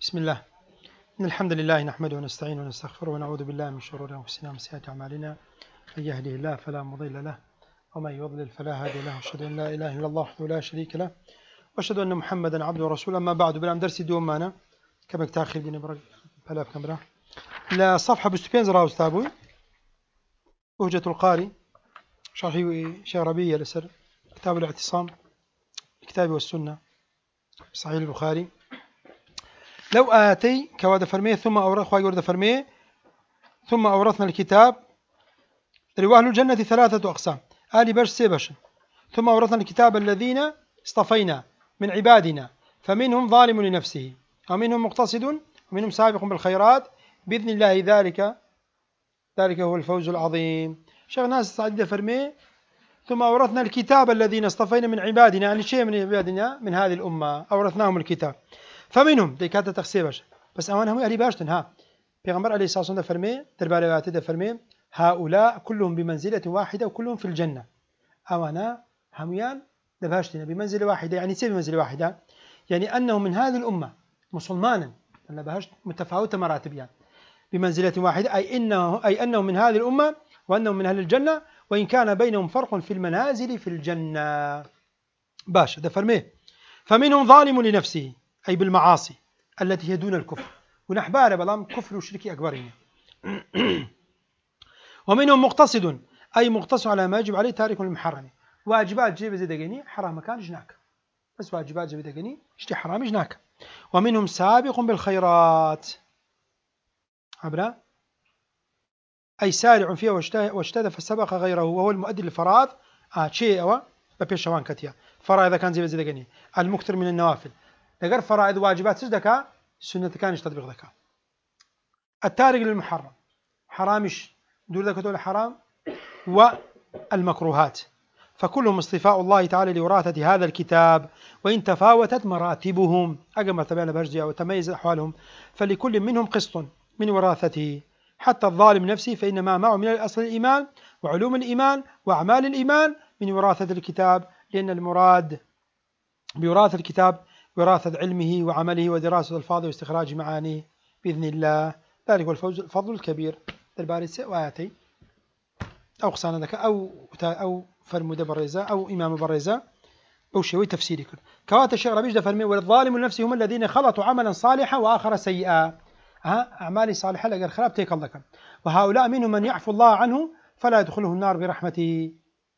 بسم الله. إن الحمد لله نحمده ونستعينه ونستغفره ونعوذ بالله من شرور أنفسنا ومن سيئات أعمالنا. من يهده الله فلا مضل له ومن يضلل فلا هادي له، وأشهد أن لا إله إلا الله وحده لا شريك له، وأشهد أن محمدا عبده ورسوله. أما بعد، بلام درسي دوم معنا كما تاخر بين برق بلا كاميرا لا صفحة بستبين زراو استابوي وهجة القاري شرحي شعربية لسر كتاب الاعتصام الكتاب والسنة صحيح البخاري. لو آتي كواد فرميه ثم أورث خواي ورد فرميه ثم أورثنا الكتاب أهل الجنة ثلاثة أقسام آل بش سيبش. ثم أورثنا الكتاب الذين اصطفينا من عبادنا فمنهم ظالم لنفسه ومنهم مقتصد ومنهم سابق بالخيرات بإذن الله، ذلك هو الفوز العظيم. شيخ ناس سعيد فرميه ثم أورثنا الكتاب الذين اصطفينا من عبادنا، يعني شيء من عبادنا من هذه الأمة أورثناهم الكتاب فمنهم ديكات تخسيبش بس أوانهم أهل باشتن ها پیغمبر عليه الصلاة والسلام فرمي دربارات فرمي هؤلاء كلهم بمنزلة واحدة وكلهم في الجنة. أوانا هميان دباشتنا بمنزلة واحدة، يعني سيب بمنزلة واحدة، يعني أنه من هذه الأمة مسلمانا أنا بهشت متفاوتة مراتب، يعني بمنزلة واحدة أي أنه من هذه الأمة وأنه من أهل الجنة، وإن كان بينهم فرق في المنازل في الجنة. باش ده فرميه فمنهم ظالم لنفسه أي بالمعاصي التي هي دون الكفر، ونحبار بلام كفر وشركي أكبر. ومنهم مقتصد أي مقتص على ما يجب عليه تارك المحرم، واجبات جيب زيدقني حرام كان جناك، بس واجبات جيب زيدقني اشتي حرام جناك. ومنهم سابق بالخيرات عبرا أي سارع فيها واجتهد فسبق غيره، وهو المؤدي للفرائض شيء أو ببيش شوان كتيا فرائض كان جيب زيدقني المكثر من النوافل لقر فرائض واجبات سجدك سنة كان تطبيق ذكاء. التارك للمحرم حرامش دور ذكاء الحرام والمكروهات، فكلهم اصطفاء الله تعالى لوراثة هذا الكتاب، وإن تفاوتت مراتبهم أجمع تبين برجع وتميز أحوالهم فلكل منهم قسط من وراثته، حتى الظالم نفسه فإنما معه من الأصل الإيمان وعلوم الإيمان وأعمال الإيمان من وراثة الكتاب، لأن المراد بوراثة الكتاب وراثة علمه وعمله ودراسة الفاظه واستخراج معانيه بإذن الله، ذلك هو الفضل الكبير. البارس وآياتي أو قصانا أو فرمو بريزة أو إمام بريزة أو شيء تفسيري كل كوات الشيخ ربيج ده فرمي والظالم النفس هم الذين خلطوا عملا صالحا وآخر سيئا، أعمال صالحة لغير خراب تيك الله كم، وهؤلاء منهم من يعفو الله عنه فلا يدخله النار برحمته.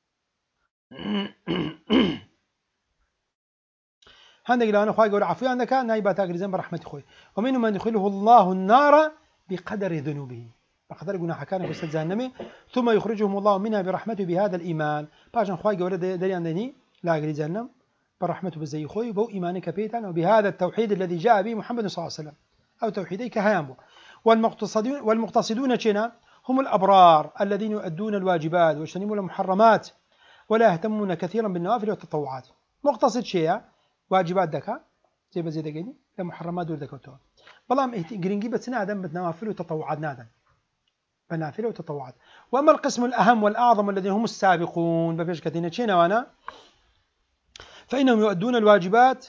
هندق لو أنا خوي يقول عفو عندك نايبة تاجر برحمة خوي، ومنهم من يدخله الله النار بقدر ذنوبه بقدر جناح كان في جهنم ثم يخرجهم الله منها برحمته بهذا الإيمان. باجن خوي يقول دري عندني لا أجري جهنم برحمته بزي خوي بو إيمانك بيتان وبهذا التوحيد الذي جاء به محمد صلى الله عليه وسلم أو توحيدي كهيامبو. والمقتصدون شنا هم الأبرار الذين يؤدون الواجبات ويجتنبون المحرمات ولا يهتمون كثيرا بالنوافل والتطوعات. مقتصد شيء واجبات دكا زي بزي دقيني لمحرمات دور دكتور بلام جرينجي بس نادم بتنوافل وتطوعات نادم بنافل وتطوعات. واما القسم الاهم والاعظم الذين هم السابقون بفيش كتينة شينا وانا فانهم يؤدون الواجبات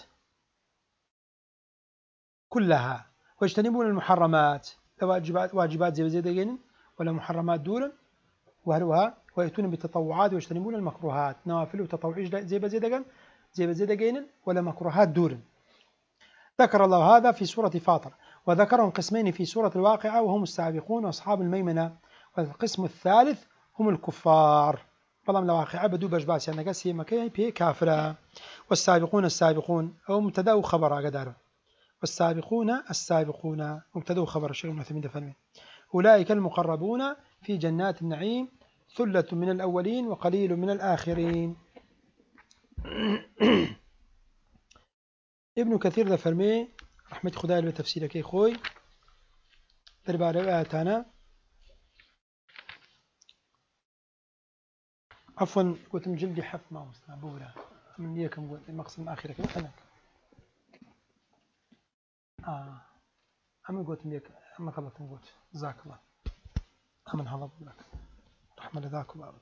كلها ويجتنبون المحرمات، واجبات زي بزي دقيني ولا محرمات دور وهلوها، ويأتون بالتطوعات ويجتنبون المكروهات نوافل وتطوعي زي بزي دقيني ولا مكروهات دور. ذكر الله هذا في سورة فاطر، وذكرهم قسمين في سورة الواقعة وهم السابقون وأصحاب الميمنة، والقسم الثالث هم الكفار. فلم الواقعة بدو بجباس يعني قسي مكي بي كافرة. والسابقون السابقون أو مبتدأ خبر قدر، والسابقون السابقون مبتدأ خبر الشيخ ابن عثيمين دفن. أولئك المقربون في جنات النعيم ثلة من الأولين وقليل من الآخرين. ابن كثير ده فرمي رحمة خداي بتفسيرك يا خوي دربار آياتنا عفوا قلت من جلدي حف ما مصنع بولا من ليكم قلت المقصد آخرة كم حنك أما قلت ليك أما غلط قلت جزاك الله أمن هلا لك رحمة ذاك بابد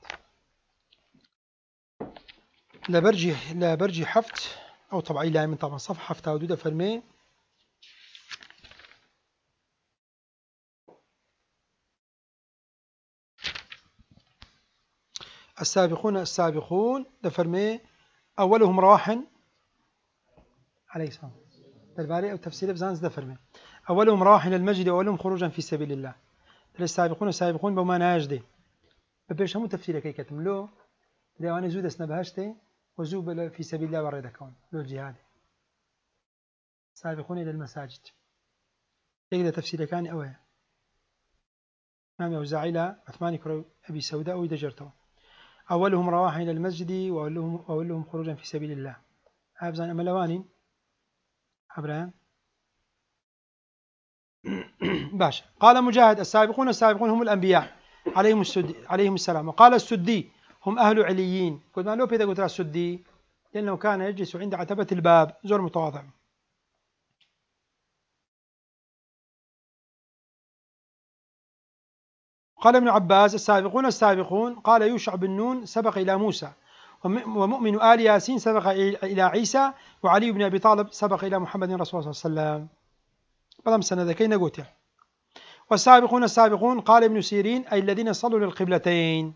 لا برجي حفت أو طبعي لا من طبعا صفحة حفت ودودة فرمي السابقون السابقون دفرمي أولهم رواح عليه السلام درباري أو تفسير بزانز دفرمي أولهم رواح إلى المسجد وأولهم خروجا في سبيل الله. السابقون السابقون بما ناجدي ببيش همو تفسير كي كتملو ديواني زود اسنبهشتي وزوب في سبيل الله ورد كون لو الجهاد سابقون إلى المساجد يقدر تفسير كان أوه إمام أوزاعي لا عثمان كرو أبي سوداء ويدجرته أولهم رواح إلى المسجد وأولهم خروجا في سبيل الله حافظان أملواني أبراهيم باشا. قال مجاهد السابقون السابقون هم الأنبياء عليهم السلام. وقال السدي هم أهل عليين. قلت ما لو بيدا قلت السدي لأنه كان يجلس عند عتبة الباب زور متواضع. قال ابن عباس السابقون السابقون قال يوشع بن نون سبق إلى موسى ومؤمن آل ياسين سبق إلى عيسى وعلي بن أبي طالب سبق إلى محمد رسول الله صلى الله عليه وسلم. بلام سنة كي نقوتها. والسابقون السابقون قال ابن سيرين أي الذين صلوا للقبلتين.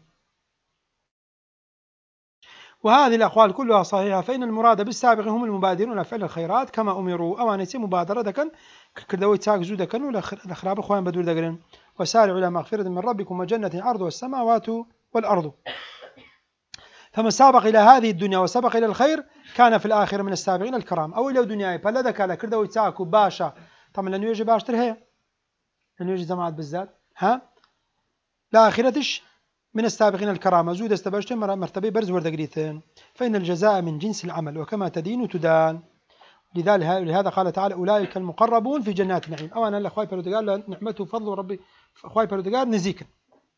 وهذه الأقوال كلها صحيحة فإن المراد بالسابقين هم المبادرون فعل الخيرات كما أمروا أوانيسي مبادرة دكن كردوي تاك زود دكن ولا الأخراب إخوان بدور دكن وسارعوا إلى مغفرة من ربكم وجنة عرضها السماوات والأرض. فمن سابق إلى هذه الدنيا وسبق إلى الخير كان في الآخرة من السابقين الكرام. أو إلى دنياي فلا ذكر كردوي تاك باشا طبعا لأنه يجي باشتر هي لأنه يجي جماعة بالذات لا آخرتش من السابقين الكرامة زود استبشت مرتبة برز وردقريثين فإن الجزاء من جنس العمل وكما تدين تدان. لهذا قال تعالى أولئك المقربون في جنات النعيم. أو أنا الأخوة بردقال نعمته وفضل ربي أخوة بردقال نزيكا.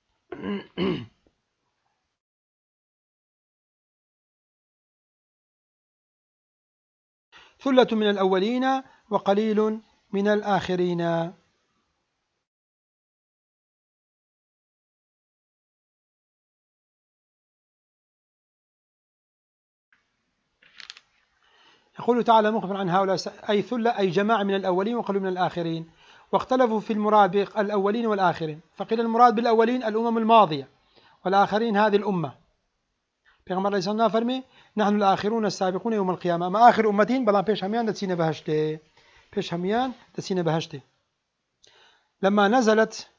ثلة من الأولين وقليل من الآخرين. يقول تعالى مخبر عن هؤلاء أي ثلة أي جماعة من الأولين وقليل من الآخرين. واختلفوا في المراد بالأولين والآخرين فقيل المراد بالأولين الأمم الماضية والآخرين هذه الأمة. پیغمبر علیه السلام فرمی نحن الآخرون السابقون يوم القيامة ما آخر أمتين بلان پیش همیان دسینه بهشته پیش همیان دسینه بهشته. لما نزلت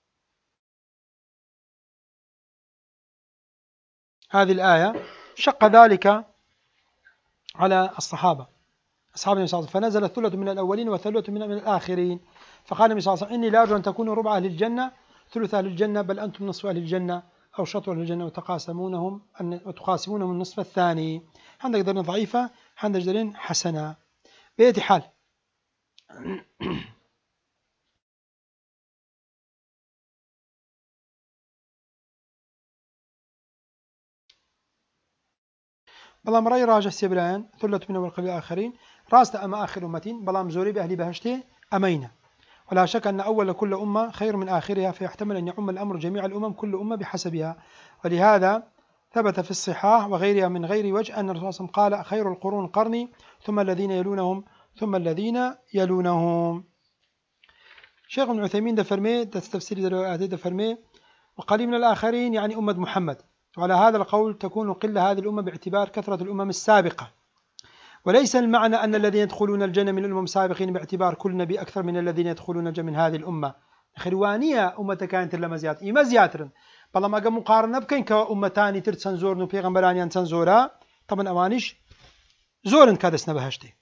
هذه الآية شق ذلك على الصحابة أصحاب النبي صلى الله عليه وسلم فنزل ثلة من الأولين وثلة من الآخرين. فقال النبي صلى الله عليه وسلم إني لا أرجو أن تكونوا ربع أهل الجنة ثلث أهل الجنة بل أنتم نصف أهل الجنة أو شطر أهل الجنة وتقاسمونهم النصف الثاني. عندك دليل ضعيفة عندك دليل حسنة بأي حال. بلام رأي راجح سيبران ثلة من أول قليل الآخرين راست أما آخر أمتين بلام زوري بأهل بهشته أمينة. ولا شك أن أول كل أمة خير من آخرها فيحتمل أن يعم الأمر جميع الأمم كل أمة بحسبها. ولهذا ثبت في الصحاح وغيرها من غير وجه أن الرسول صلى الله عليه وسلم قال خير القرون قرني ثم الذين يلونهم ثم الذين يلونهم. شيخ ابن عثيمين دفرمي تفسير دفرمي وقليل من الآخرين يعني أمة محمد. وعلى هذا القول تكون قلة هذه الأمة باعتبار كثرة الأمم السابقة وليس المعنى أن الذين يدخلون الجنة من الأمم السابقين باعتبار كل نبي أكثر من الذين يدخلون الجنة من هذه الأمة. خروانية أمة كانت لما زيادة إما زيادة بل ما قام مقارنة بكين كأمتان ترسن زورن وبيغمبران ينسن زورا طبعا أوانيش زورن كادسنا بهشتي.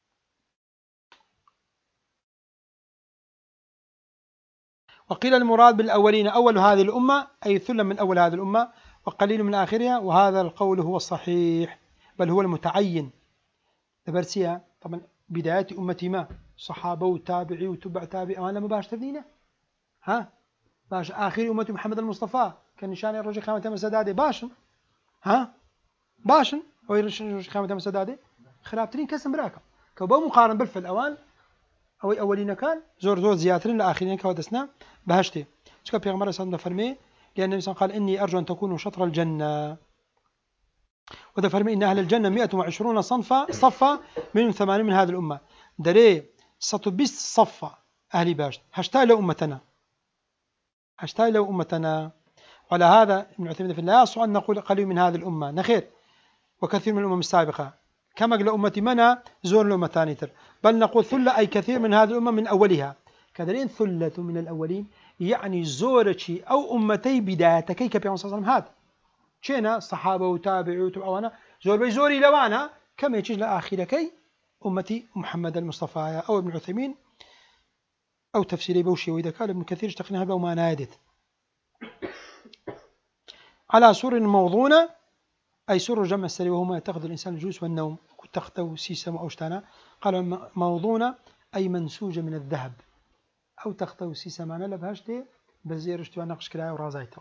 وقيل المراد بالأولين أول هذه الأمة أي ثلة من أول هذه الأمة وقليل من آخرها وهذا القول هو الصحيح بل هو المتعين. برسيها طبعا بداية أمتي ما صحابة وتابعي وتبع تابعي أولا مباشر تبنينا باش آخر أمتي محمد المصطفى كان نشان الرجل خامة مسدادي باشن باشن ويرجل خامة مسدادي خلابترين كسم براكم كوبا مقارن بالفعل أوان أو أولين كان زور زياترين لآخرين كودسنا بهشتي. شكرا بيغمبر صلى الله عليه وسلم لأن النبي صلى الله عليه وسلم قال إني أرجو أن تكونوا شطر الجنة. وذا فرمي إن أهل الجنة 120 صفة من 80 من هذه الأمة دري ستبس صفة أهل باش هشتاي لو أمتنا وعلى هذا ابن عثيمين في لا يصح أن نقول قليل من هذه الأمة نخير وكثير من الأمم السابقة كما قال أمتي منا زور الأمة ثانية بل نقول ثلة أي كثير من هذه الأمة من أولها كذلك ثلة من الأولين يعني زورتي أو أمتي بدايتكي كبيرون صلى الله عليه وسلم هذا شينا الصحابة وتابعوا وتبعوانا زور بيزوري لوانا كما يجيز لآخركي أمتي محمد المصطفى أو ابن عثيمين أو تفسيري بوشي وإذا كان ابن كثير اشتقنا هذا وما نادت على سور موضونة أي سور جمع السري وهو ما يتخذ الإنسان الجلوس والنوم تخته سيسم أو شتانا قال موضونة أي منسوجة من الذهب أو تخته سيسم أنا لبهاش دي بزيرشتوا نقش كلاي ورازايتوا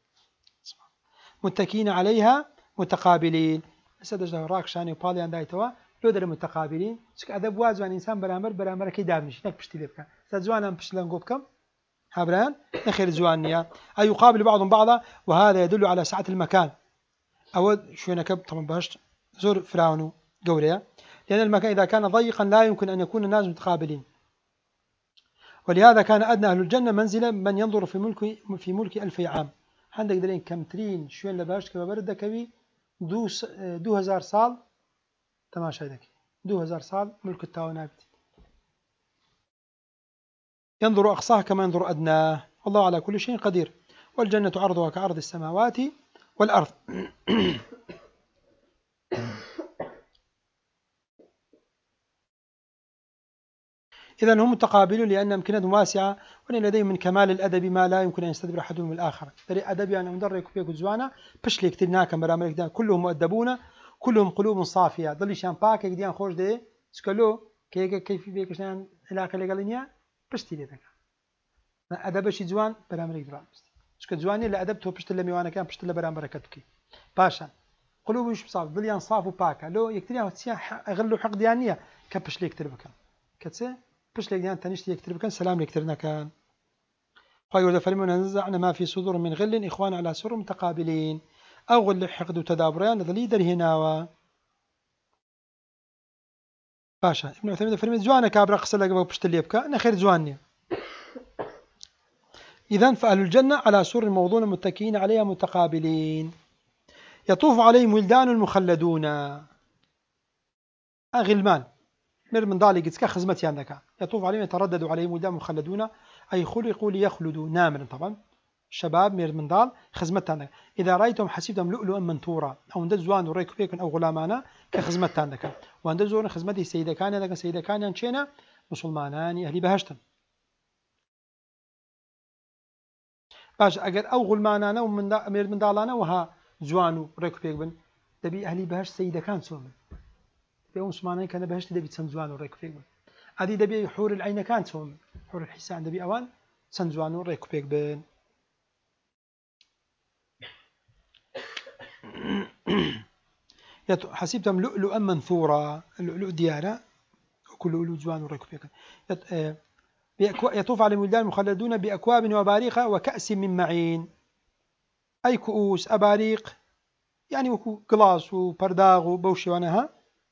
متكين عليها متقابلين سدجنا راكشاني وبالي عندايتوا لو در متقابلين سك أدب وازوان إنسان برامر كي دابنش نك بشتي لبكا سدزوانا بشلان قوبكم هبران نخير زوانيا أي يقابل بعضهم بعضا وهذا يدل على سعة المكان أو شو نكب طبعا بهشت زور فراونو قوريا لأن المكان إذا كان ضيقا لا يمكن أن يكون الناس متقابلين ولهذا كان أدنى أهل الجنة منزلا من ينظر في ملك 1000 عام عندك دلين كم ترين شوين لبهشت كما برد كبي 2000 سال تماشى ذاك 2000 سال ملك التاونات ينظر أقصاه كما ينظر أدناه والله على كل شيء قدير والجنة عرضها كعرض السماوات والأرض إذن هم متقابلون لأن أمكنتهم واسعة وأن لديهم من كمال الأدب ما لا يمكن أن يستدبر أحدهم من الآخر دري أدب يعني مدرك فيك زوانا بش لي كتير ناكم برامج كلهم مؤدبون كلهم قلوب صافية ضل شان باك يديان خوش ده سكلو كيف بيك شان علاقة لقالنيا بش تيجي ذاك أدب شيء زوان برامج درام سكت زواني لا أدب تو بشت اللي ميوانا كان بشت اللي برامج بركتك باشا قلوب مش صاف ضل صاف وباكا لو يكتير أغلو حق ديانية كبش لي كتير بكم كتسه بش لك ديان تنشتي يكتب كان سلام يكتبنا كان قالوا فلما نزعنا ما في صدور من غل إخوان على سر متقابلين أو غل حقد وتدابرين ذلي در هنا باشا ابن عثيمين فلما زوانا كابر قصر لك بشت اللي يبكى أنا خير زواني إذن فأهل الجنة على سر موضون متكئين عليها متقابلين يطوف عليهم ولدان المخلدون غلمان من ضالي قد خزمتي عندك يطوف عليهم يتردد عليهم ولدان مخلدون أي خلقوا ليخلدوا نامرا طبعا شباب من ضال خزمت عندك إذا رأيتم حسبتم لؤلؤا منثورا أو ندز زوان وريك فيكم أو غلامانا كخزمت عندك وندز زوان خزمتي سيدة كان عندك سيدة كان ينشينا مسلمانان أهل بهشتن باش أجر أو غلمانانا ومن أمير من ضالانا وها زوانو ريك فيكم تبي أهل بهشت سيدة كان سومن في مسلمانين كان بهشت دبي تسنزوان وريك فيكم هذه دبي حور العين كانت سومن حور الحسان دبي أوان سنزوان وريك فيكم حسبتم لؤلؤا منثورا اللؤلؤ ديارة وكل لؤلؤ زوان وريك فيكم يطوف على الولدان المخلدون بأكواب وأباريق وكأس من معين أي كؤوس أباريق يعني وكو قلاص وبرداغ وبوشي ونها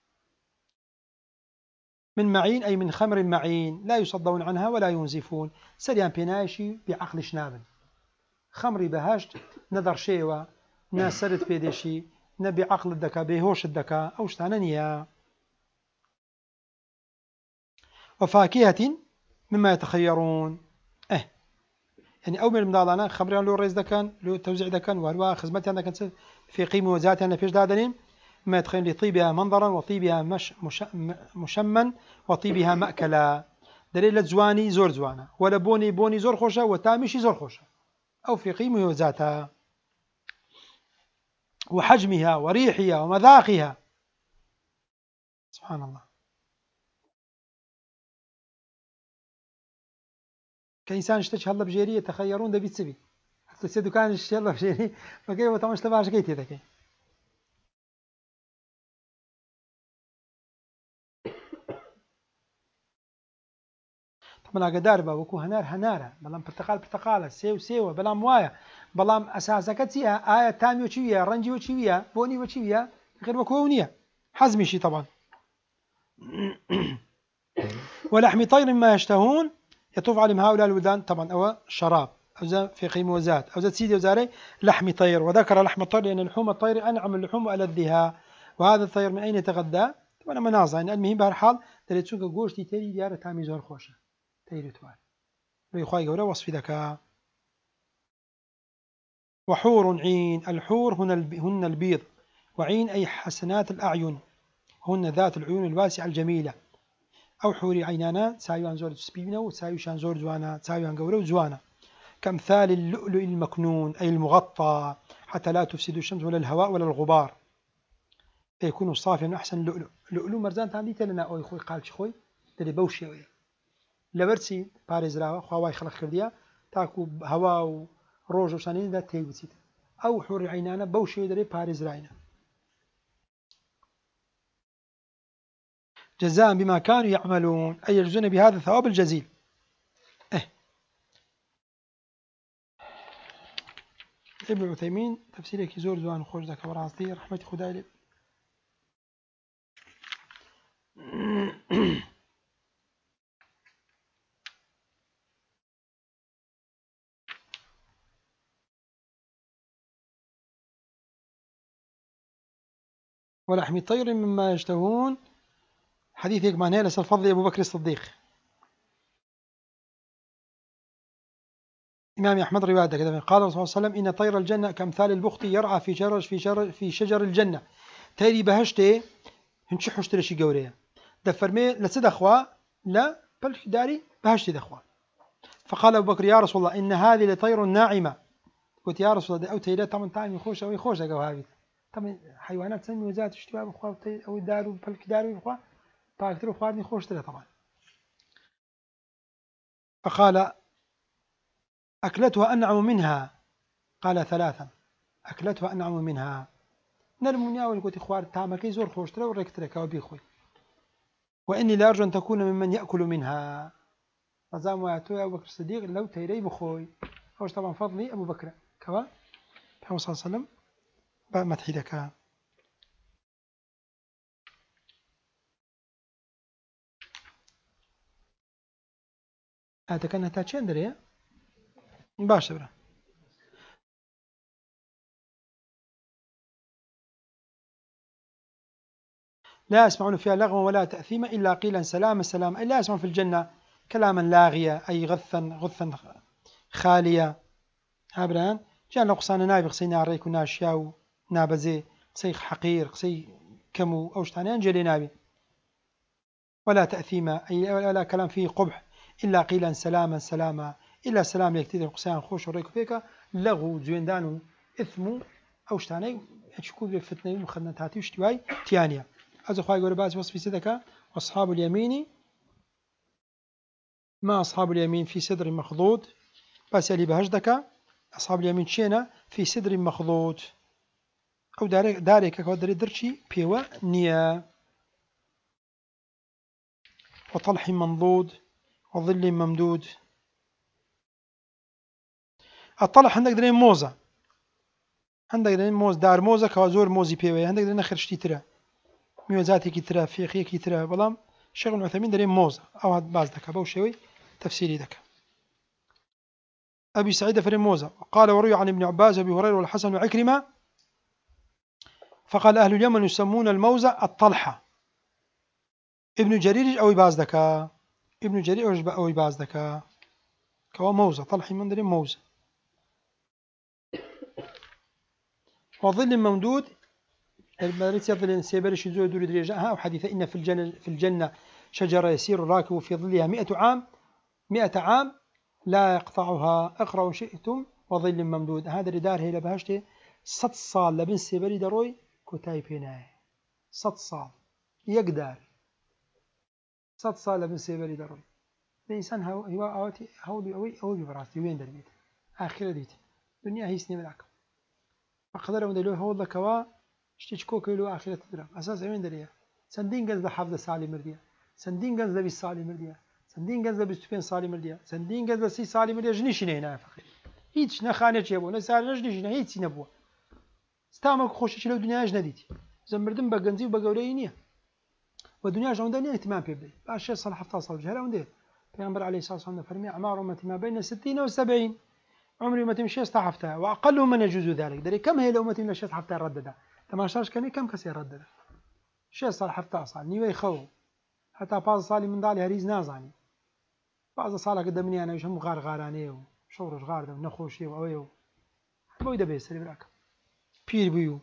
من معين أي من خمر معين لا يصدون عنها ولا ينزفون سريان بينايشي بعقل شنابن خمري بهاشت نظر شيوة ناسرت بيدشي نبي عقل الدكا بهوش الدكا أو شتانانيا وفاكهة مما يتخيرون يعني أو من المدالنا خمريان لو رئيس دكان لو توزيع دكان وهو خدمتي عندك في قيمة وذاتها أنا فيش دادنين ما يتخيل لطيبها منظرا وطيبها مشما وطيبها مأكلا دليل زواني زور زوانا ولا بوني زور خوشة وتامشي زور خوشة أو في قيمة وذاتها وحجمها وريحها ومذاقها سبحان الله كإنسان اشتش هلا بجيري يتخيرون ده بيتسبي حتى سيدو كان اشتش هلا بجيري فكيف تمش تباش كيتي ذاك طبعا قدار بوكو هنارة بلام برتقالة سيو بلام وايا بلام أساسا كتيها آية تامي وشوية رنجي وشوية بوني وشوية غير وكونية حزمي شي طبعا ولحم طير ما يشتهون يطوف عليهم هؤلاء الولدان طبعا أو شراب أو في قيم وزاد أو زاد سيدي وزاري لحم طير، وذكر لحم الطير لأن لحوم الطير أنعم اللحوم وألذها. وهذا الطير من أين يتغذى؟ طبعا مناظر يعني المهم بهالحال دليل جوشتي تري ديار تامي زور خوشة تيري توان ويخواي جورا وصف ذكاء. وحور عين، الحور هن البيض، وعين أي حسنات الأعين، هن ذات العيون الواسعة الجميلة. أو حوري عينانا تساويان زور تسبيبنا وتساويشان زور زوانا تساويان جورا وزوانا. كمثال اللؤلؤ المكنون أي المغطى حتى لا تفسد الشمس ولا الهواء ولا الغبار، فيكون صافيا من أحسن اللؤلؤ. لؤلؤ مرزان تاندي تلنا أو خوي قال خوي تلي بوشي ويا لبرسي باريز راوا خواي خلق خرديا تاكو هواء وروج وشانين ذات تيجي. أو حور عينانا بوشي دري باريز راينا جزاء بما كانوا يعملون أي يجزون بهذا الثواب الجزيل. ابن عثيمين تفسيره كيزور زوان خوش ذاك براسي رحمة خداي لي. ولحم طير مما يشتهون، حديث يقمان هيلس الفضل أبو بكر الصديق. إمام أحمد رواية كذا قال الرسول صلى الله عليه وسلم إن طير الجنة كأمثال البخت يرعى في شجر الجنة. تيري بهشتي هنشي حشتري شي قورية دفرمي لسد أخوة لا بل داري بهشتي دخوة. فقال أبو بكر يا رسول الله إن هذه لطير ناعمة. قلت يا رسول الله أو تيري طبعا طعم خوش أو خوش هذه طبعا حيوانات سمي وزات اشتباه بخوة أو دارو بل دارو بخوة باكتر خوارني خوش ترى طبعا. فقال أكلتها أنعم منها. قال ثلاثا أكلتها أنعم منها نرمونيا والقوت خوار تامكي زور خوشترا وركترك وبيخوي. وإني لأرجو أن تكون ممن يأكل منها. رزام ويعطوي أبو بكر الصديق لو تيري بخوي خوش طبعا فضلي أبو بكر كوا محمد صلى الله عليه وسلم بمدحي لك. هذا كان تاتشين دري مباشرة. لا يسمعون فيها لغوا ولا تأثيما إلا قيلا سلاما سلاما. لا يسمعون في الجنة كلاما لاغيا أي غثا خاليا. هابران جان قصانا نابي قصي ناريك وناشياو نابزي قصي حقير قصي كمو أوشتاني أنجلي نابي. ولا تأثيما أي ولا كلام فيه قبح إلا قيلا سلاما سلاما إلا سلام يكتير قصيان خوش وريك فيك لغو زويندانو إثمو أوشتاني أشكو بفتنة مخدنا تاتي وشتواي تيانيا. هذا خواهي قول باز وصفي سدك وأصحاب اليمين ما أصحاب اليمين في سدر مخضود. بس اللي بهجدك أصحاب اليمين شينا في سدر مخضود أو دارك كودري درشي بيوا نيا. وطلح منضود وظل ممدود. الطلح عندك درين موزة عندك درين موز دار موزة كوازور موزي بيوا عندك درين آخر شتي ترى ميوزاتي كترى فيقية كترى بلام شغل عثيمين درين موزة أو هاد باز دكا بو شوي تفسيري دكا. أبي سعيد فرين موزة. قال وروي عن ابن عباس وابي هريرة والحسن وعكرمة فقال أهل اليمن يسمون الموزة الطلحة. ابن جرير أو باز دكا ابن جرير أو باز دكا كوا موزة طلحي من درين موزة. وظل ممدود المدرسة يظل سيبرش يزور دور درجة. أو حديثة إن في الجنة شجرة يسير الراكب في ظلها 100 عام لا يقطعها اقرأوا شئتم وظل ممدود. هذا ردار هي لبهشته 6 صال لبن سيبري دروي كتاي بيناي 6 صال يقدر 6 صال لبن سيبري دروي. الإنسان هو أوتي هولي براسي وين دربيت آخر ديت الدنيا هي سنين ملاك أقدر أن دلوه هو كوا اشتكوا كيلو آخرة تدرى أساس وين دريا سندين جز لحفظ سالي مرديا سندين جز لبي سالي مرديا سندين جز لبي ستين سالي مرديا سندين جز لسي سالي مرديا جنيش هنا فقير هيتش نخانة يبون نسال نجنيش هنا هيتش نبوه استعمل خوشش لو الدنيا جنديت زمردن بجنزي وبجورينيا والدنيا جندني اهتمام بيبدي باشا صلاح حفظ صل جهلا وندير پیغمبر عليه الصلاة والسلام فرمي أعمار أمتي ما بين 60 و 70 عمري أمتي من 6 هفته وأقلهم من يجوز ذلك دري كم هي الأمتي من 6 هفته رددا تماشاش كني كم كسي رددا 6 صار هفته صار نيوي خو حتى باز صالي من دالي هريز نازاني بعض صالة قدمني أنا وشهم غارغاراني وشورش غارده ونخوشي وأويو بوي دبي سري براك بير بيو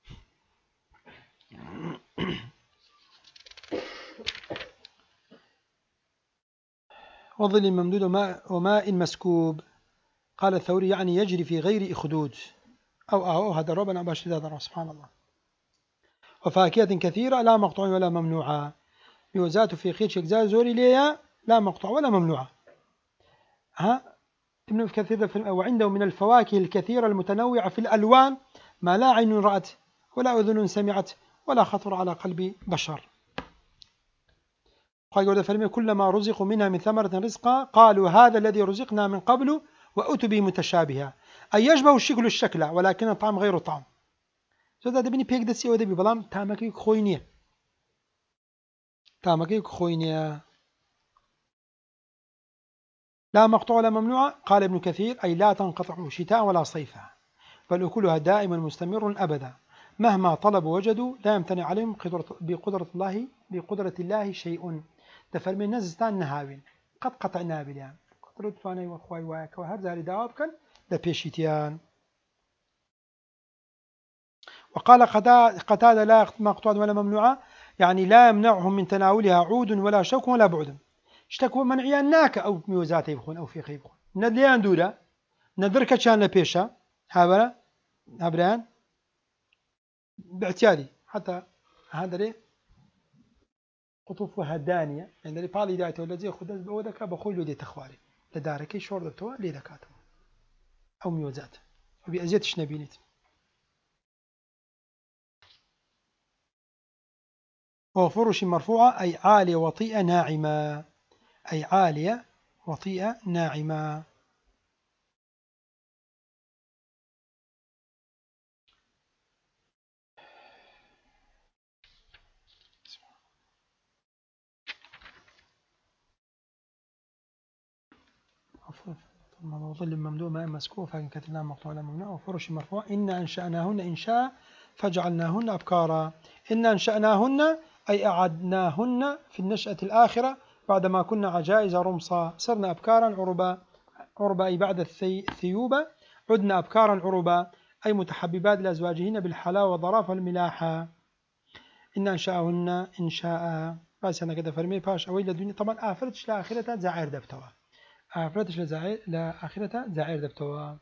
وظل ممدود وماء مسكوب. قال الثوري يعني يجري في غير إخدود أو هذا ربنا باشر هذا سبحان الله. وفاكهة كثيرة لا مقطوع ولا ممنوعة يوزات في خير شكزاء زوري ليا لا مقطوع ولا ممنوعة. ابن كثير وعنده من الفواكه الكثيرة المتنوعة في الألوان ما لا عين رأت ولا أذن سمعت ولا خطر على قلب بشر. قال كلما رزقوا منها من ثمرة رزقا قالوا هذا الذي رزقنا من قبل وأتوا به متشابها أي يشبه الشكل الشكل ولكن الطعم غير طعم. زاد دبني بيك دسي أو دبي بلام تامكي خوينية لا مقطوع ولا ممنوع. قال ابن كثير أي لا تنقطع شتاء ولا صيفا بل أكلها دائما مستمر أبدا مهما طلبوا وجدوا لا يمتنع عليهم بقدرة الله شيء. تفرمي نزستان نهاوين قد قطع نابل يعني قدرت فاني وأخوي وياك وهر زاري دواب كان لبيشيتيان. وقال قتادة لا مقطوع ولا ممنوعة يعني لا يمنعهم من تناولها عود ولا شوك ولا بعد اشتكوا منعيان ناك أو ميوزاتي بخون أو في خيبخون ندليان دولا ندرك كان لبيشا هبران باعتيادي حتى هذا ليه قطوفها دانية يعني اللي بالي دايته ولا زي خدز بودك بخوي له دي تخواري لداركي شور دكتوا لي دكاتم أو ميوزات وبأزيتش نبينت. وفرش مرفوعة أي عالية وطيئة ناعمة أي عالية وطيئة ناعمة. وظل ممدوح ماء مسكوب فإن كتبناه مقطوع ولا ممنوع. وفرش مرفوع إنا أنشأناهن إنشاء فجعلناهن أبكارا. إنا أنشأناهن أي أعدناهن في النشأة الآخرة بعدما كنا عجائز رمصا صرنا أبكارا عربا أي بعد الثيوبة عدنا أبكارا عربا أي متحببات لأزواجهن بالحلاوة والظرافة والملاحة. إنا أنشأهن إنشاء بس أنا كده فرمي باش أويل الدنيا طبعا آخرتش لآخرتها زعير دبتوا آخرتش لآخرتها زعير دبتوا.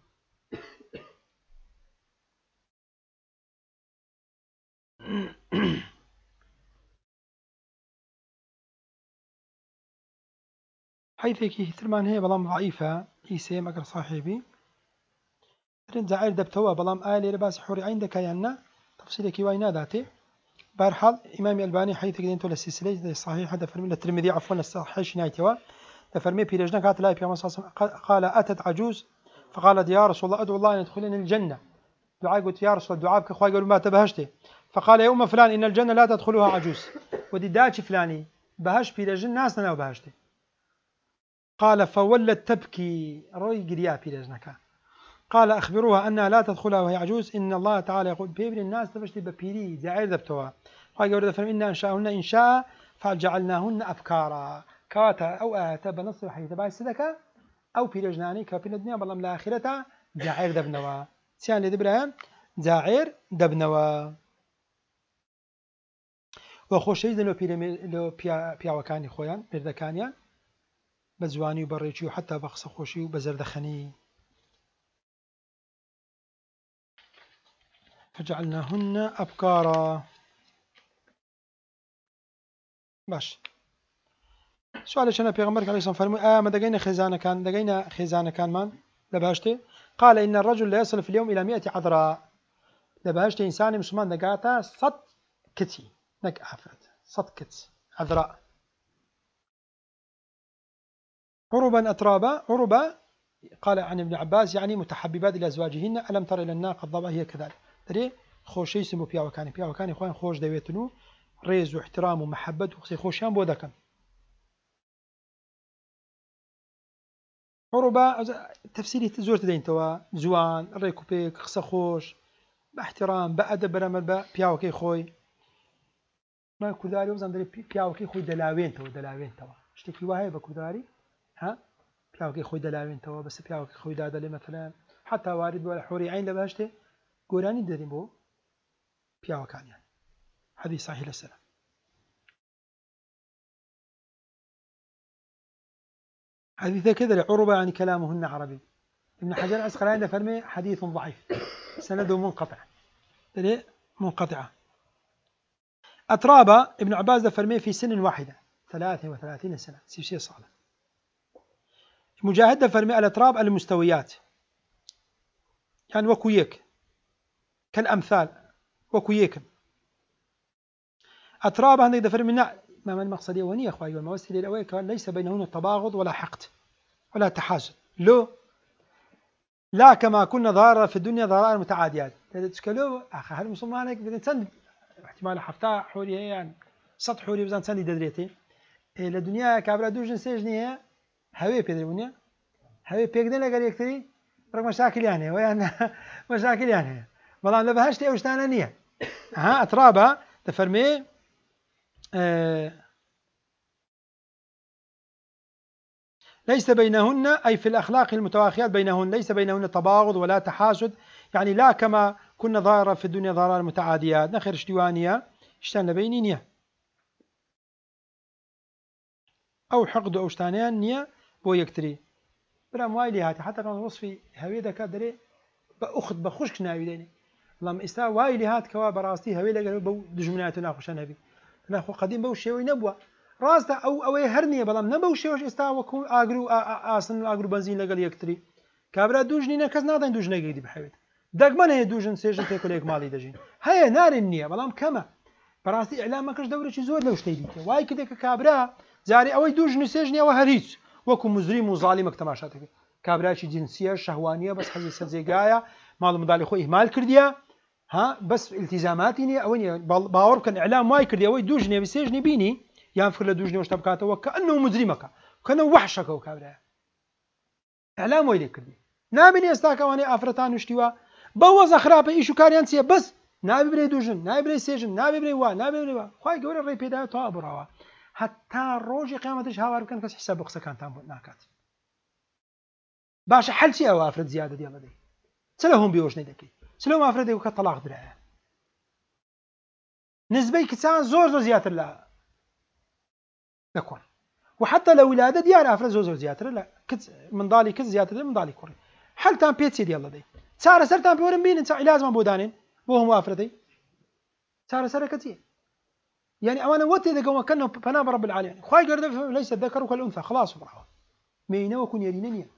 حيث كي ترمان هي بلام ضعيفة إيسي مقر صاحبي ترين زعير دبتوا بلام آلي لباس حوري عندك يانا تفصيلك واينا ذاتي بارحال إمام الباني حيث كدين تولى السلسلة صحيح هذا فرمي الترمذي عفوا الصحيح نايتوا تفرمي بيرجنا كانت لا في قال أتت عجوز فقالت يا رسول الله أدعو الله أن يدخلني الجنة دعاء قلت يا رسول الله دعاء كأخوي قالوا ما تبهشتي فقال يا أم فلان إن الجنة لا تدخلها عجوز ودي داش فلاني بهش بيرجن ناس أنا وبهشتي قال فولت تبكي روي قريا بيرجنك قال أخبروها أنها لا تدخلها وهي عجوز إن الله تعالى يقول بيبر الناس تبشتي ببيري زعير ذبتوها قال قالوا فلم إنا أنشأهن إنشاء فجعلناهن أبكارا كواتا أو آتا بنص وحي تبع السدكة أو بيرجناني كابين الدنيا بالله من الآخرة زعير دبنوا سيان لدبرهان زعير دبنوا. وخوش شيء لو بيا وكاني خويان بردكانيا بزواني وبريتشي وحتى بخص خوشي وبزردخني فجعلناهن أبكارا. باش سؤال شنا بيغمرك عليه الصلاة والسلام ما دقينا خزانة كان من لبهشتي قال إن الرجل لا يصل في اليوم إلى 100 عذراء لبهشتي إنسان مسلمان دقاتا صد كتي نك عفرت صد كت عذراء عربا أترابا عربا قال عن ابن عباس يعني متحببات إلى أزواجهن ألم تر إلى الناقة الضبع هي كذلك تري خوشي سمو بيا وكاني خوان خوش دويتنو ريز واحترام ومحبة وخصي خوشيان بودكن عروبة تفسيري زور تدين توا جوان ريكو بيك خص خوش باحترام بأدب برمل بياوكي خوي ما كوداري وزن دري بياوكي خوي دلاوين توا شتكي وهاي بكوداري ها بياوكي خوي دلاوين توا بس بياوكي خوي دادلي مثلا حتى وارد ولا حوري عين لبهشته قراني درين بو بياوكان يعني حديث صحيح للسلام. حديث كذا لعروبة يعني كلامهن عربي. ابن حجر العسقلاني فرمي حديث ضعيف سنده منقطع منقطعة. أترابة ابن عباس فرمي في سن واحدة 33 سنة سيشي صالة. مجاهد فرمي الأتراب المستويات يعني وكويك كالأمثال وكويك. أتراب هذا فرمي ما المقصد وني أخوي والموسل الأول كان ليس بينهن تباغض ولا حقد ولا تحاسد لا كما كنا ضارة في الدنيا ضرائر متعاديات تشكلوا أخي هل مسلمانك بدنا نسند احتمال حفتة حوري يعني سطح حوري بزان سندي ددريتي الدنيا كابرا دوجن سجنية هوي بيدرونيا هوي بيقدر لقى يكتري رغم مشاكل يعني ويعني مشاكل يعني والله لا بهشت أوش تانية ها أترابها تفرمي ليس بينهن أي في الأخلاق المتواخيات بينهن ليس بينهن تباغض ولا تحاسد يعني لا كما كنا ضارة في الدنيا ضرائر متعاديات نخير اشتوانية اشتان لبينينية أو حقد أو اشتانيان نية بو يكتري برا موايلي هاتي حتى كان وصفي هوي دكا دري بأخذ بخشك ناوي ديني لما استا وايلي هات كوا براستي هوي لقى بو دجمنات ناخوشان هبي ناخو قديم بو شيوي نبوه راسته او هرنيه بلام نبو شيوش استا وكو اگرو اصلا اگرو بنزين لقى يكتري كابرا دوجني نكز نادين دوجنه يدي بحيوت دغمن هي دوجن سيجن تيكوليك مالي دجين هي نار النيه بلام كما براستي اعلام ما كش دوره شي زور لو شتيديته واي كده كابرا زاري اوي دوجن سيجني او هريس وكو مجرم وظالمك تماشاتك كابرا شي جنسيه شهوانيه بس حزي سزيقايا مال مدالي خو اهمال كرديا ها بس التزاماتني اوين باور كان اعلام واي كرديا اوي دوجني بسيجني بيني ينفر لدوجني وش تبكاته وكأنه مجرمك كأنه وحشك وكابرا إعلام ويلي كردي نابني استاك واني أفرتان وشتوا بوظ خرابة إيشو كاريانسيا بس نابي بري دوجن نابي بري سيجن نابي بري نابي بري خواهي قولي الرئي بيدايا طواب راوا حتى روجي قيامتش هاوار بكن كس حساب بقصة كان تام ناكات باشا حل شيء أو أفرد زيادة ديال دي سلهم بيوش ندكي سلهم أفرد يوكا طلاق درعا نسبي كتان زور زيادة لا نكون وحتى لو ولادة ديار أفرز زوج زيادة لا كت من ضالي كت زيادة من ضالي كوري حل تام بيتسي ديال دي صار سر تام بيورن بين انت لازم بودانين وهم أفردي صار سر كتير يعني أنا وتي إذا قوم كنا فنا برب العالمين خواي قرد ليس الذكر كالأنثى خلاص برا مينا وكن يرينني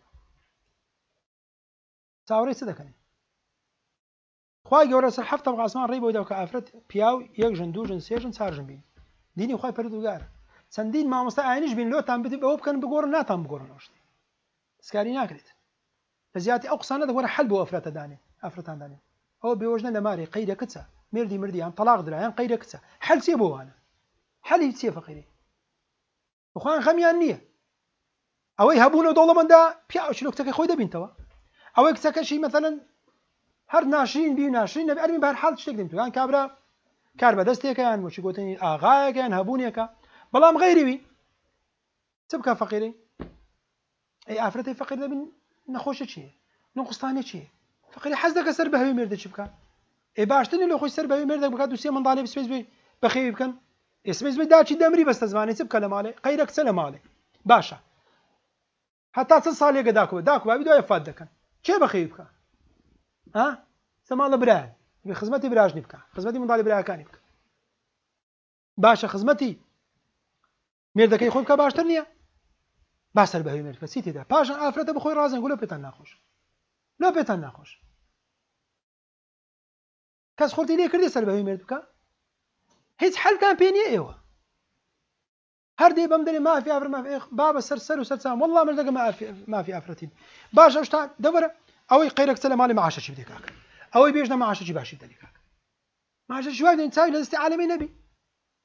صاري صدقني خواي قرد سر حفظ تبغى اسمان ريبو إذا كأفرد بياو يجن دوجن سيجن صار بين ديني خواي بردو قال سندين ما مستعينش بين لو تام بتبقى كان بقول لا تام بقول نوشتي سكاري ناكرت لزياتي أقصانا ده ورا حل بو أفراد داني أفراد داني هو بيوجنا لماري قيدة كتسا مردي عن طلاق درعان قيدة كتسا حل سيبو أنا حل يتسي فقيري وخوان خميان نية أو يهبونه دولة من دا بيا شلوك تكي خوي دا بنتوا أو يكتك شيء مثلا هر ناشرين بيو ناشرين نبي أرمي بهر حال تشتك دمتو كان كابرا كاربا دستي كان وشي قوتني آغايا كان هبوني كان بلام غيري بي تبقى فقيري أي أفراد فقير دا بن نخوش شيء نقصتاني شيء فقيري حزدك سر بهوي مرد شبكا إيه باشتني لو خوش سر بهوي مرد بكا دوسيا من ضالي بسبيز بي بخيب كان اسميز بي داشي دمري بس تزماني سبكا لمالي قيرك سلام علي باشا حتى تصالي داكو بابي دو يفاد كان شي بخيب كان ها سما الله براه بخدمتي براجني بكا خدمتي من ضالي براه كان بكا باشا خدمتي مرد كي خوب كا باشترنيا باسر بهوي مرد فسيتي ده باشا افرت بخوي رازن نقول له بيتان ناخوش لا بيتان ناخوش كاس خورتي ليه كردي سر بهوي مرد بكا هيج حل كامبيني ايوه هردي بمدري ما في افر ما في بابا سر وسلسام والله مرزق ما في افرتين باشا اشتا دبره او يقيرك سلام علي معاش شي بديكاك او يبيجنا معاش شي باشي بديكاك معاش شي واحد نساوي للاستعالمي نبي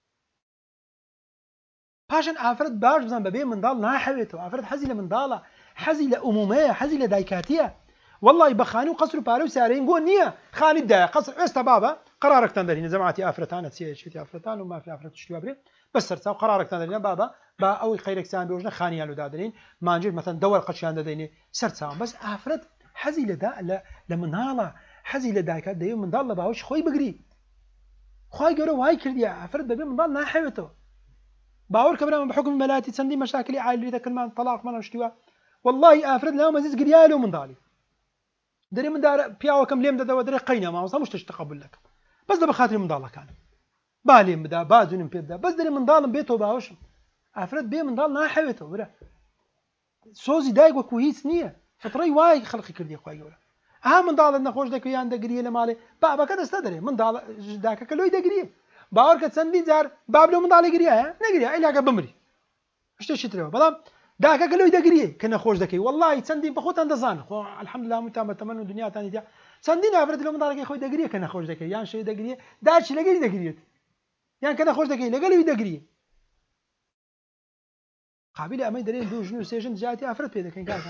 باشا افرد باش بزن ببي من ضال ناحبته افرد حزي من ضاله حەزی لە ئومومەیە حەزی لە دایکاتیە والله بەخانی و قەسر و پارە و سارەین بۆ نییە خانیت دایە قەسر ئێستا بابە قەرارێکتان دەرینە جەماعەتی ئافرەتانە چێتی ئافرەتان و مافی ئافرەت شتیوا برێ بەس سەرچاو قەرارێکتان دەرینە بابە با ئەوەی خەیرێکسان بێژنە خانیان و دادەین مانجێت مەتەن دەوەر قەچیان دەدەینێ سەرچاوم بەس ئافرەت حەزی لە مناڵە حەزی لە دایکات دەیە منداڵ لە باوەش خۆی بگری خی گەورە وای کردی ئافرەت بەبێ منداڵ ناحەوێتەوە باوەڕ کە برام بحکم مەلاتی چەندی مەشاکلی عائیلی دەکردمان تەلاقمان شتیوە والله ئافرەت لەو مەزیز گریای لەو منداڵی دەرێ مندار پیاوەکەم لێم دەدەوە دەرێ قەینە ماوەستا مشتش تەقبول دەکەم بەس لە بەخاتری منداڵەکانم با لێم بدا با جونم پێ بدا بەس دەرێ منداڵم بێتەوە باوەشم ئافرەت بێ منداڵ ناحەوێتەوە برە سۆزی دایک وەکو هیچ نییە فتڕەی وای خەڵقی کردی خی گەورە ئا منداڵت نەخۆش دەکەیان دەگریە لە ماڵێ بابەکە دەستا دەرێ منداڵ داکەکە لۆی دەگریە باوەڕکە چەندی جار باب لەو منداڵی گریایە نەگریە ئەیلاگە بمری شتێکی ترەوە بەڵام داکەکە لۆی دەگریە کە نەخۆش دەکەی والله چەندی بە خۆتان دەزانن خۆ الحەمدلله هەمووتان بەتەمەن و دنیاتانی دیا چەندین ئافرەت لەو منداڵەکەی خۆی دەگریە کە نەخۆش دەکەی یان شەی دەگریە داچی لەگەلی دەگرێت یان کە نەخۆش دەکەی لەگەلەوی دەگریە قابل ئەمەی دەرێن دوو ژن و سێژن جاتی ئافرەت پێ دەکەین کاکە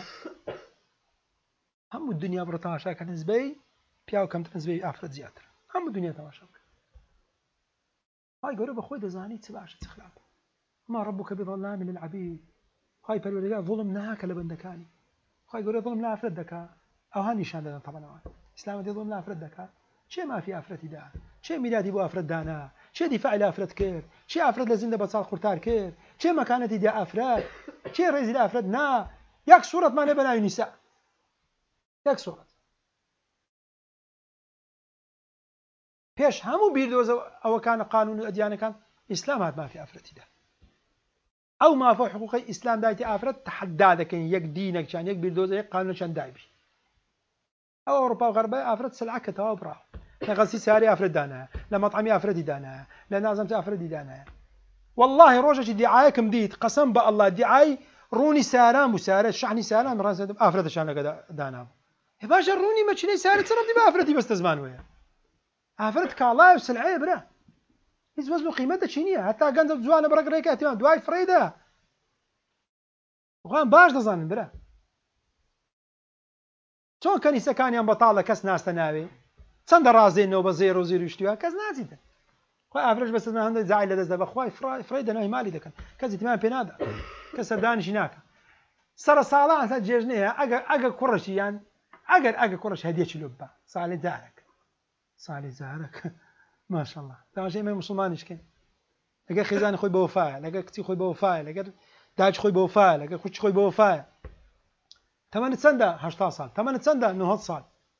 هەموو دنیا بڕە تەماشاکە نزبەی پیاو کەمتر نزبەی ئافرەت زیاتر هەموو دنیا تەماشا بکە خی گەورە بەخۆی دەزانی چ باشە چ خراپە ما ربك بظلام للعبيد خی پەروەردگار ظلم ناکە لە بەندەکانی خی گەورە ظلم لە ئافرەت دەکا ئەوها نیشان دەدەن تەمەنەوە ئیسلام دێ ظلم لە ئافرەت دەکات چێ مافی ئافرەتی دا چێ میلادی بۆ ئافرەت دانا چێ دیفاعی لە ئافرەت کرد چێ ئافرەت لە زیندە بەچاڵ قورتار کرد چێ مەکانەتی دیا ئافرەت چێ ڕێزی لە ئافرەت نا یەک سوورەتمان لێ بەناوی نیسا یەک سوورەت پێش هەموو بیردۆزە ئەوەکانە قانون و ئەدیانەکان ئیسلام هات مافی ئافرەتیدا ئەو مافە حقوقی ئیسلام دایتی ئافرەت تەحەدا دەکەین یەک دینێکیان یەک بیردۆزە یەک قانونەکیان دایبی ئەو ئەوروپا و غەربای ئافرەت سلعەکە تەواو بڕاوە لە غەسی ساری ئافرەت دانایە لە مەطعەمی ئافرەتی دانایە لە نازەمچە ئافرەتی دانایە والله ڕۆژێکی دیعایەکم دیت قەسەم بە ئەڵڵا دیعای ڕوونی ساران بوو سارە شەحنی ساران ڕاستە ئافرەتەشان لەگە دانابوو هێ باشە ڕوونی مەچینەی سارە چ ڕەبتی بە ئافرەتی بەستە زمان وەیە ئافرەت کاڵای و سلعەیە برا هیچ وەزن و قیمەتێکی نییە هەتا گەنجە جوانە بڕەگڕێکاتیان دوای فڕێدا خۆیان باش دەزانن برا چۆن کەنیسەکانیان بەتاڵە کەس ناستە ناوێ چەندە ڕازێنەوە بە زێر و زیر و شتیوە کەس ناچیتن خۆی ئافرەش بەستە هەندێک جای لەدەست دەبە خۆی فڕێ دەناوی مالی دەکەن کەس ئیتمان پێ نادا کەس سەردانیشی ناکە سەرە ساڵان تا جێژنەیە ئەگەر کوڕەشی یان ئەگەر کوڕەش هەدیەکی لۆ ببە ساڵی جارێک ساڵی جارێک ماشەڵڵا تاماشای ئێمە موسڵمانیشکەین لەگەر خێزانی خۆی بە وەفایە لەگەر کچی خۆی بە وەفایە لەگەر داچ خۆی بە وەفایە لەگەر خوچی خۆی بە وەفایە تەمەنت چەندە 80 ساڵ تەمەنت چەندە 90 ساڵ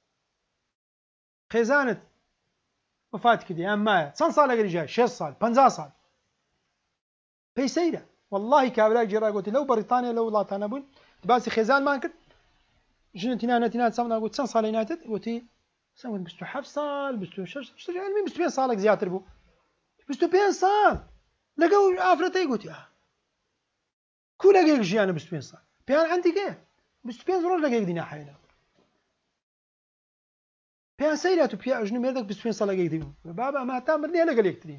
خێزانت وفات کردی یان مایە چەند ساڵ لەگەری ژیای 6 ساڵ 50 ساڵ پێی سەیرە واللهی کابرای جێڕا گوتی لەو بەریتانیا لە وڵاتانە بوون باسی خێزانمان کرد ژنە تینانەتینان چەمنا گوت چەند ساڵی ناتت گوتی 27 ساڵ 26 علمی 25 ساڵێک زیاتر بوو 25 ساڵ لەگەڵ ئافرەتەی گوتی کو لەگەیەک ژیانە 25 ساڵ پێیان ئەندیکەیە 25 ڕۆژ لەگەیەک دینا حەینە پێیان سەیرات و پیا ژنە مێردەك 25 ساڵ لەگەیەک دی بابا ئەمە هەتا مردنیە لەگەڵ یەکترین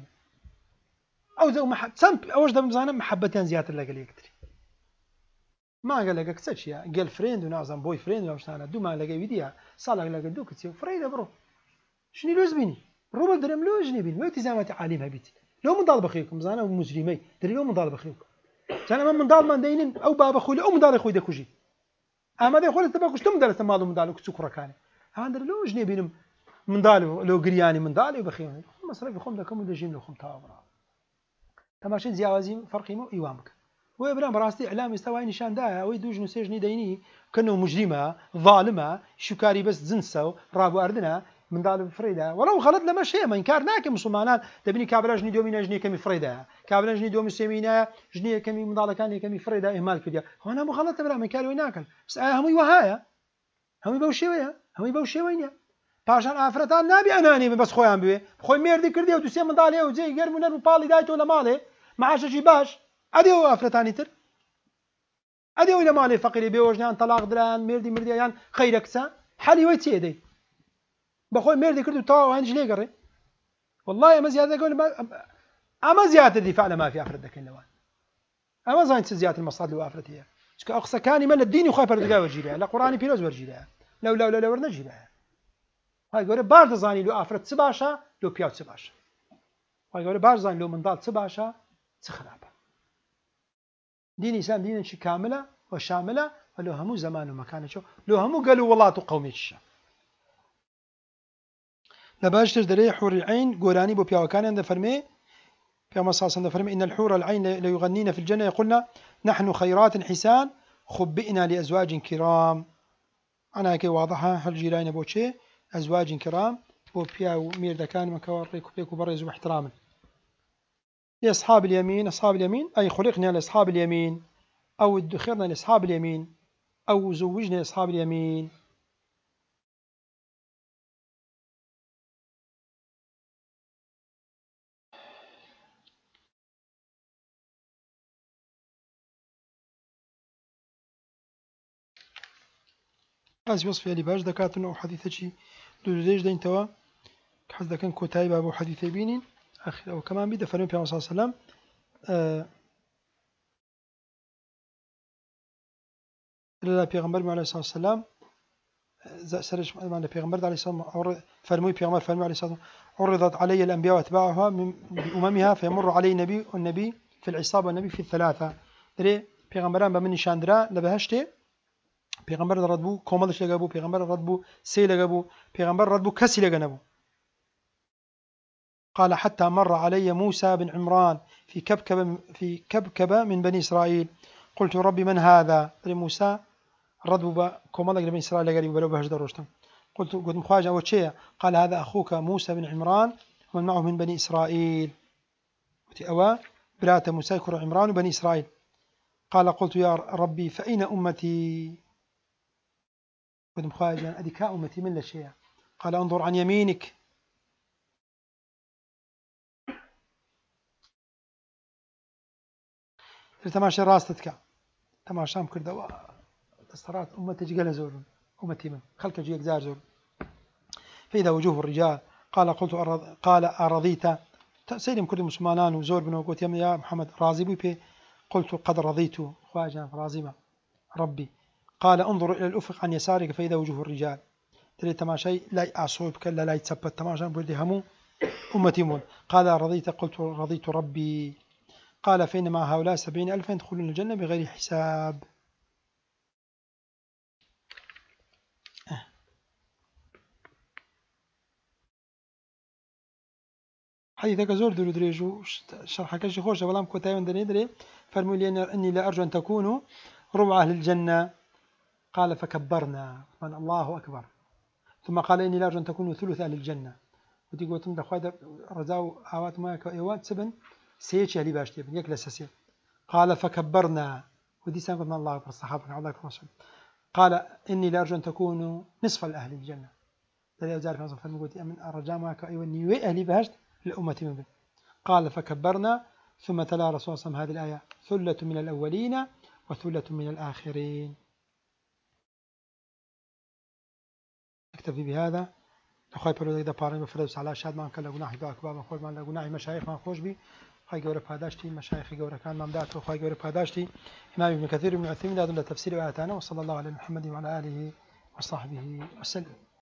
ئەوەش دەمزانم محەبەتیان زیاتر لەگەڵ یەکتری ماگە لەگە کچە چییە گەل فرێند و نازم بۆی فرێند و شتانە دوومان لەگەی ویدیە ساڵێک لەگە دوو کچی و فڕێدە بڕۆ ژنی لۆز بینی ڕۆبە دەرێم لۆ ژنی بین وەتی زامەتی عالیم هەبیت لەو منداڵ بەخێکم زانە موزریمەی دەری لەو منداڵ بەخێک جان ئەمە منداڵمان دەینن ئەو بابە خۆی لە ئەو منداڵی خۆی دەکوژی ئامادەی خۆت تە بەکوشتم دەرەتە ماڵ و منداڵ و کچ و کوڕەکانێ هەوان دەر لۆ ژنێ بینم منداڵ لۆ گریانی منداڵی بەخێن مەسەلەی خۆم دەکەم و دەژیم لە خۆم تاوا بڕاوە تەماشای جیاوازی فەرقیمە و ئیوان بکە وێ برام بەڕاستی ئەلام ئێستا وای نیشاندایە ئەوەی دوو ژن و سێ ژنی دەینی کەنەوە موژریمە ڤاڵمە شوکاری بەس جنسە و ڕابواردنە منداڵ فڕێدا وەڵام غەڵەت لەمە شەیە من کار ناکەم مسلمانان دەبینی کابرا ژنی دومینە ژنی یەکەمی فڕێدایە کابرا ژنی دومی سێمینایە ژنی یەکەمی منداڵەکان یەکەمی فڕێدا ئێمال کردیا هەوانە هەموو غەڵەتە برا من کاری وێ ناکەن بەس ئایا هەمووی وەهایە هەمووی بەو شێوەیە هەمووی بەو شێوەی نییە پاشان ئافرەتان نابی ئەنانی بەس خۆیان بوێ خۆی مێردی کردی و دووسێ منداڵێ و جێی گەرم و نەر و پاڵی دایتەوە لە ماڵێ معاشەکی باش ئەدێ و ئافرەتانی تر ئەدێەوەی لە ماڵی فەقیری بێوەژنیان تەلاق دران مێردی مردیان خەیرە کچە حەلی وەی چێ دەی بەخۆی مێردی کرد و تاوا هەنج لێگەڕێ والله ئەمە زیاتر دەکەون ئەمە زیاتر دیفاع لە مافی ئافرەت دەکەین لەوان ئەمە زانین چ زیاتر مەسڵات لەو ئافرەت هەیە أقصى كان من الدين يخاف الرجال وجيلها لا قرآن بيروز ورجيلها لا ورنجيلها هاي قولي بارد زاني لو آفرت سباشا لو بياو سباشا هاي قولي بارد زاني لو من ضال سباشا سخرابة دين الإسلام دين شي كاملة وشاملة ولو همو زمان ومكان شو لو همو قالوا والله قومي الشام لباش تجدري حور العين قولاني بو بياو كان عند فرمي بياو مصاصا فرمي إن الحور العين ليغنين في الجنة يقولنا نحن خيرات حسان خبئنا لأزواج كرام أنا هيك واضحة هل جيران بوشي أزواج كرام وبياو مير دكان مكوريك وبيك وبرز واحتراما لأصحاب اليمين أصحاب اليمين أي خلقنا لأصحاب اليمين أو ادخرنا لأصحاب اليمين أو زوجنا لأصحاب اليمين هذا وصف يلي باش دكاتنا وحديثة شي دوليج دين توا كحد كان كوتاي بابو حديث بينين أخي أو كمان بيدا فرمي بيان صلى الله عليه وسلم لا بيغمبر عليه الصلاة والسلام سرج معنا بيغمبر عليه الصلاة والسلام فرمي بيغمبر فرمي عليه الصلاة والسلام عرضت علي الأنبياء وأتباعها بأممها فيمر علي النبي والنبي في العصابة والنبي في الثلاثة دري بيغمبران بمن شاندرا لبهشته بيغمبر ردبو كومالش لقابو بيغمبر ردبو سي لقابو بيغمبر ردبو كسي لقنبو قال حتى مر علي موسى بن عمران في كبكبة من بني إسرائيل قلت ربي من هذا موسى ردبو كومالك بني إسرائيل قريب ولو بهش دروشتم قلت مخواجة وشيء قال هذا أخوك موسى بن عمران ومن معه من بني إسرائيل أوا برات موسى كر عمران وبني إسرائيل قال قلت يا ربي فأين أمتي قلت مخواجة أديك أمتي من لا شيء قال انظر عن يمينك تماشى راستك تماشى كردا استرات أمتي جل زور أمتي من خلك جيك زار زور فإذا وجوه الرجال قال أرضيت سيدم كل مسلمان وزور بن وقوت يا محمد راضي بي قلت قد رضيت خواجه راضي ربي قال انظر إلى الأفق عن يسارك فإذا وجوه الرجال تري تماشي لا أصوبك لا يتثبت تماشى بردي همو أمتي مول قال رضيت قلت رضيت ربي قال فإن مع هؤلاء 70,000 يدخلون الجنة بغير حساب حديثك زور دلو دريجو شرحك شي خوش بلام كنت دني دري فرموا لي اني لا ارجو ان تكونوا ربع اهل الجنه قال فكبرنا من الله اكبر ثم قال اني لا ارجو ان تكونوا ثلث اهل الجنه ودي قلت من خواده رزاو اوات ما كايوات سبن سيتش اهلي باش تبن ياك لساسي قال فكبرنا ودي سان قلنا الله اكبر الصحابه الله اكبر قال اني لا ارجو ان تكونوا نصف اهل الجنه دري ذلك نصف فرموا من الرجاء ما كايو ني اهلي باش الأمة من به قال فكبرنا ثم تلا رسول الله هذه الآية ثلة من الأولين وثلة من الآخرين. أكتفي بهذا. أخوي برودي دا بارين بفردوس على شاد ما كان لجناح باكبار ما خود ما لجناح مشايخ ما خوش بي خاي جورة بهداشتي مشايخ جورة كان ممدات وخاي جورة بهداشتي إمام ابن كثير من عثيمين هذا تفسير آياتنا وصلى الله على محمد وعلى آله وصحبه وسلم.